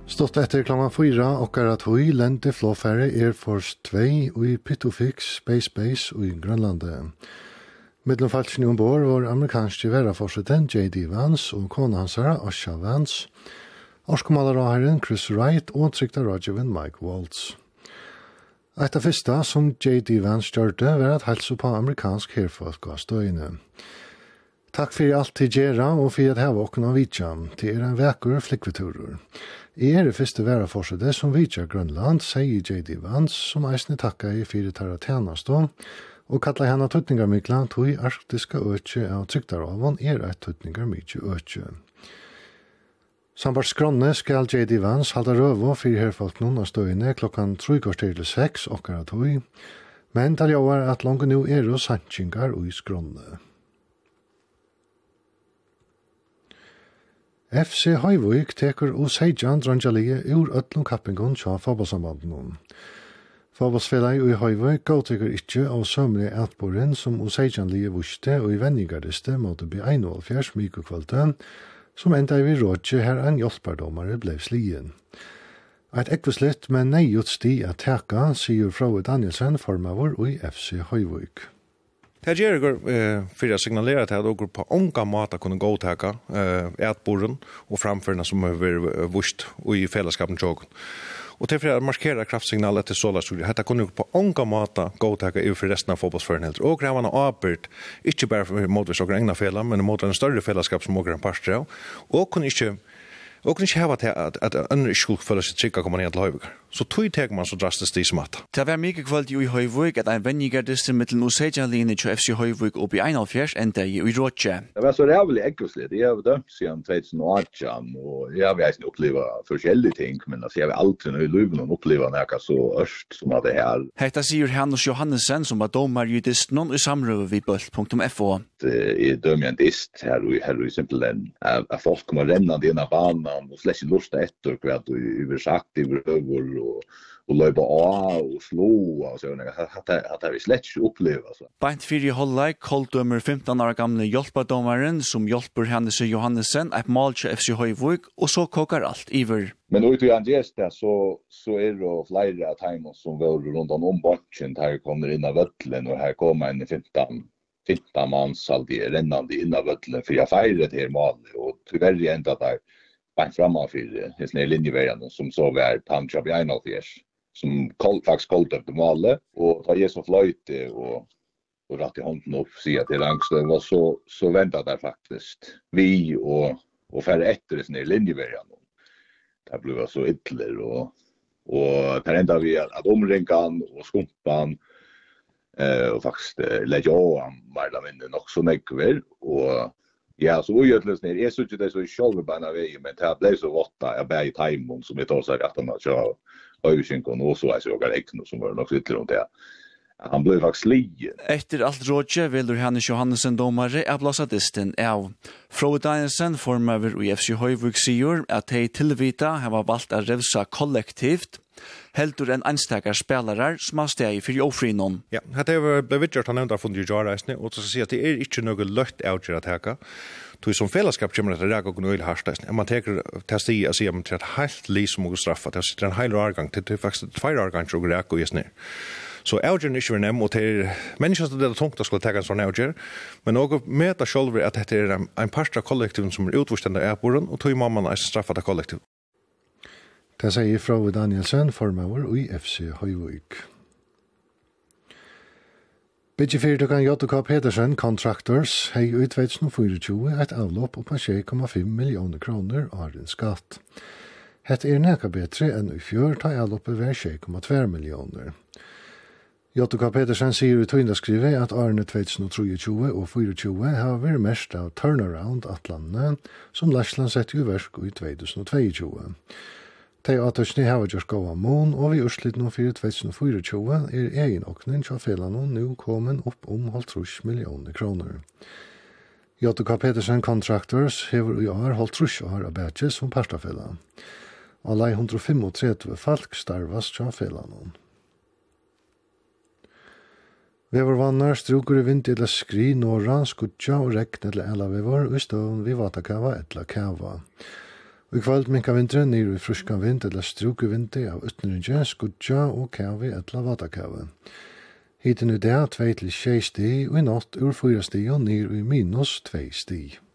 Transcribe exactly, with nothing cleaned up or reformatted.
Stått etter klokka fyra og er at vi lente flåfærre Air Force to i Pitofix Space Base i Grønlandet. Middelfalsen ombord var amerikanske verraforsetent J D Vance og kona hans Asha Vance, årskommaleraheren Chris Wright og trykta rådgiven Mike Waltz. Et av første som J D Vance gjørte var at helse på amerikansk herfolk av støyene. Takk for alt til Gjera og for at hava åkken av Vitja. Det er en vekker flikveturer. Jeg er det første verraforsetet som Vitja Grønland, sier J D Vance, som eisne takka i fire tarra tjenestå, og kallar henne tøtningarmikla tog arktiska økje av tryktaravon er et tøtningarmikje økje. Sambart skronne skal J D Vance halda røvo for herfolk noen av støyene klokkan tre kvarter til seks okkara tog, men tal joar at langt nu er og sannsyngar og skronne. F C Høyvøk teker og seidjan drangjalige ur ötlun kappingon tja fotballsambanden. Fotballsfellet i Høyvøk gauteker ikkje av sømre atboren som og seidjanlige vuste og i venningardeste måtte bli einålfjers mykokvalten, som enda i rådje her en hjelpardommare ble slien. Et ekveslitt, men neiut sti at teka, sier Frode Danielsen, formavur i F C Høyvøk. Det gjør jeg for å signalere til at dere på unga måter kunne gå til uh, etboren og framførende som har vært vust i fellesskapen tjågen. Og til for å markere kraftsignalet til Solarstudio, dette kunne dere på unga måter gå til i for resten av fotballsførenhelter. Og grevene avbyrd, ikke bare for måtvis dere egna fela, men mot en større fellesskap som dere er en parster av, og kunne ikke Og kunne ikke hava til at, at andre ikke skulle føle seg trygg å komme ned til Høyvøk. Så tog teker man så drastisk de som at. Det var mye kvalt i Høyvøk at en vennigardiste mittel Osseidjan-linje til F C Høyvøk opp i einogfjers enda i Rådje. Det var så rævlig ekkelslitt. Jeg har dømt siden tjusen og atten, og jeg har eisen opplevd forskjellige ting, men altså, jeg har aldri nøy løyven å oppleve noe så ørst som det her. Hetta sier Hannes Johannesen, som var dommer i disten i samrøve vid bølt punktum F O. Jeg dømer en dist her og her og simpelthen at folk kommer rennende inn av banen og slett ikke lusta etter hva du er sagt i røver og, og løyba av og slå og sånn. Det har vi slett ikke opplevd. Altså. Beint fyrir Holleik, kolddømmer femten år gamle hjelpardommeren som hjelper Hannes Johannesen, et mål til F C Høyvøk, og så kokar alt iver. Men ut i Andresta så, så er det flere av timer som var rundt om bakken, her kommer inn av vøtlen, og her kommer en femten femten manns alltid rennande inn av vøtlen, for jeg feiret her målet, og tyverr jeg enda der beint framan for hesne linjeverjane som så var Tancha i einogfjers, som kold, faktisk koldt målet, og da jeg så fløyte og, og ratt i hånden opp, sier til Langstøv, og så, så ventet der faktisk vi og, og færre etter hesne linjeverjane. Det ble så ytler, og, og der enda vi at, at omringan og skumpan, eh, og faktisk eh, legge av Marla Minne nok så nekver, og ja, så ugjøtles ner. Jeg synes ikke det er så i sjølve beina vei, men det ble så våtta, jeg ble i Taimon, som jeg tar seg at han har kjørt Øyvinkon, og så er så jeg ikke noe som var nok ytterligere om det. Han ble faktisk lige. Etter alt rådje vil Hannes Johannesen domare avblåsa disten av. Frode Danielsen formaver i F C Høyvøk sier at de tilvita har valgt å revsa kollektivt, heldur en einstakar spelare som har steg for ofrinon. Ja, dette ble vidgjort han nevnt av fundet i Jarreisne, og til å si at det er ikke noe løtt avgjør at heka. Tog som fellesskap kommer det til å reka og nøylig harsteisne. Man teker til å si at man til et helt liv som må straffa, til å sitte en heil årgang, til det faktisk tveir årgang til å reka og gjes ned. Så avgjøren er ikke vi nem, og til menneskene det er tungt å skulle teka en sånn avgjør, men også med det selv at dette er en part av kollektiven som er utvurstende av boren, og tog må man eisen straffa det kollektiv. Det sier Frode Danielsen, formauer i F C Høyvøk. Byggefyrtøkken J K Petersen Contractors hei i tjusen og tjuefire et avlopp på sju komma fem millioner kroner av en skatt. Hette er nekka betre enn i fjør ta avloppet ved sju komma två millioner. J K Petersen sier i tøyndaskrivet at årene tjusen og tjuetre og tjuefire har vært mest av turnaround atlandene som Lashland sett i verk i tjusen og tjuetre. De atørsne har gjort gåa mån, og vi urslit nå for tjusen og tjuefire er egen åkning til felene nå kommet opp om halvtrus millioner kroner. J K Petersen Contractors hever i år halvtrus år av badges som partafella. Alle hundre og trettiofem folk starvas til felene. Vevervannar struker i vind eller skri, norra, skutja og rekne eller ela vever, og i støvn vi vatakava etla kava. I kvöld minka vinteren nir i fruska vind eller strukevindi av utnyrindje, skudja og kavi etla vatakavi. Hiten i dag tvei til tjei sti, og i natt ur fyra sti og nir i minus tvei sti.